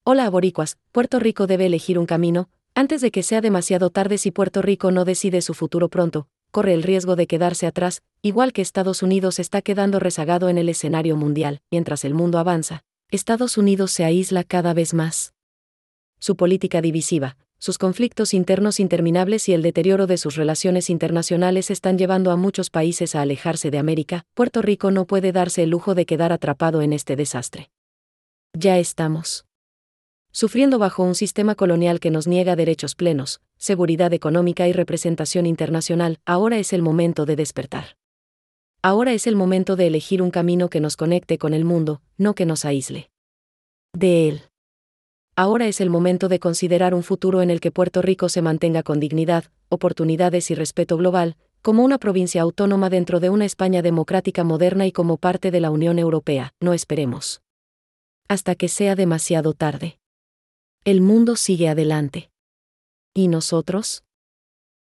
Hola boricuas, Puerto Rico debe elegir un camino, antes de que sea demasiado tarde. Si Puerto Rico no decide su futuro pronto, corre el riesgo de quedarse atrás, igual que Estados Unidos está quedando rezagado en el escenario mundial. Mientras el mundo avanza, Estados Unidos se aísla cada vez más. Su política divisiva, sus conflictos internos interminables y el deterioro de sus relaciones internacionales están llevando a muchos países a alejarse de América. Puerto Rico no puede darse el lujo de quedar atrapado en este desastre. Ya estamos sufriendo bajo un sistema colonial que nos niega derechos plenos, seguridad económica y representación internacional. Ahora es el momento de despertar. Ahora es el momento de elegir un camino que nos conecte con el mundo, no que nos aísle de él. Ahora es el momento de considerar un futuro en el que Puerto Rico se mantenga con dignidad, oportunidades y respeto global, como una provincia autónoma dentro de una España democrática moderna y como parte de la Unión Europea. No esperemos hasta que sea demasiado tarde. El mundo sigue adelante. ¿Y nosotros?